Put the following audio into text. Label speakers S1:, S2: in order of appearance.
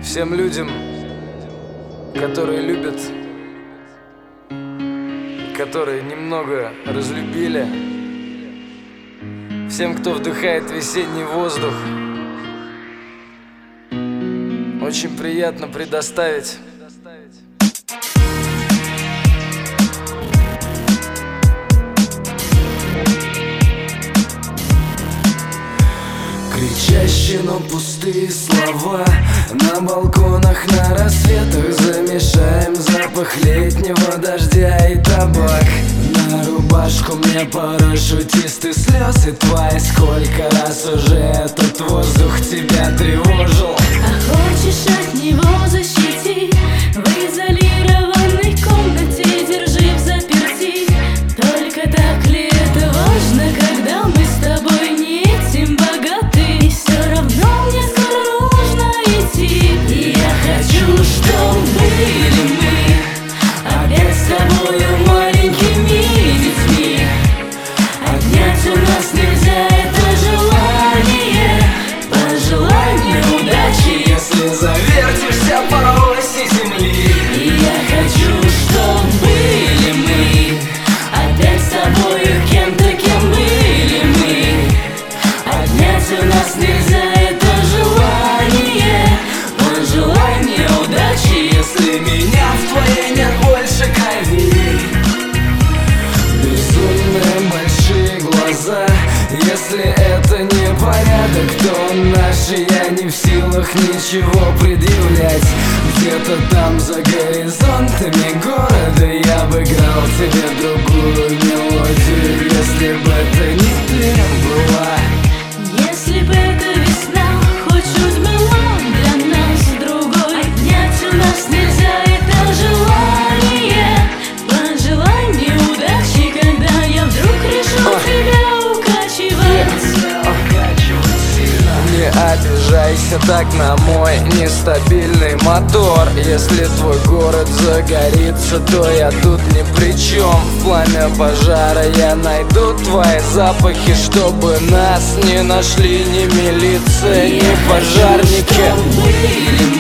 S1: Всем людям, которые любят, которые немного разлюбили, всем, кто вдыхает весенний воздух, очень приятно предоставить кричащие, но пустые слова на балконах, на рассветах. Замешаем запах летнего дождя и табак. На рубашку мне порой шутистые слезы твои. Сколько раз уже этот воздух тебя тревожил.
S2: А хочешь от него защитить? В изолированной комнате держи взаперти. Только так ли это важно, когда мы с тобой не этим богаты? И все равно мне скоро нужно идти. И я хочу, чтоб были мы опять с тобою маленькими детьми. Отнять у нас нельзя это желание. Пожелай мне удачи,
S1: если завертишься по оси земли.
S2: и я хочу, чтоб были мы опять с тобою кем-то, кем были мы. Отнять у нас нельзя это желание. Пожелай мне удачи,
S1: Если меня в твоей нет больше крови. Безумные большие глаза. Если это не порядок, то наши. Я не в силах ничего предъявлять. Где-то там за горизонтами города я бы играл тебе другую мелодию. Если бы это не плен была.
S2: если бы эта весна хоть чуть была для нас другой. Отнять у нас нельзя это желание. Пожелай мне удачи, когда я вдруг решу тебя укачивать.
S1: Не обижайся так на мой нестабильный мотор. Если твой город загорится, то я тут ни при чем. В пламя пожара я найду твои запахи, чтобы нас не нашли ни милиция, ни пожарники.
S2: Были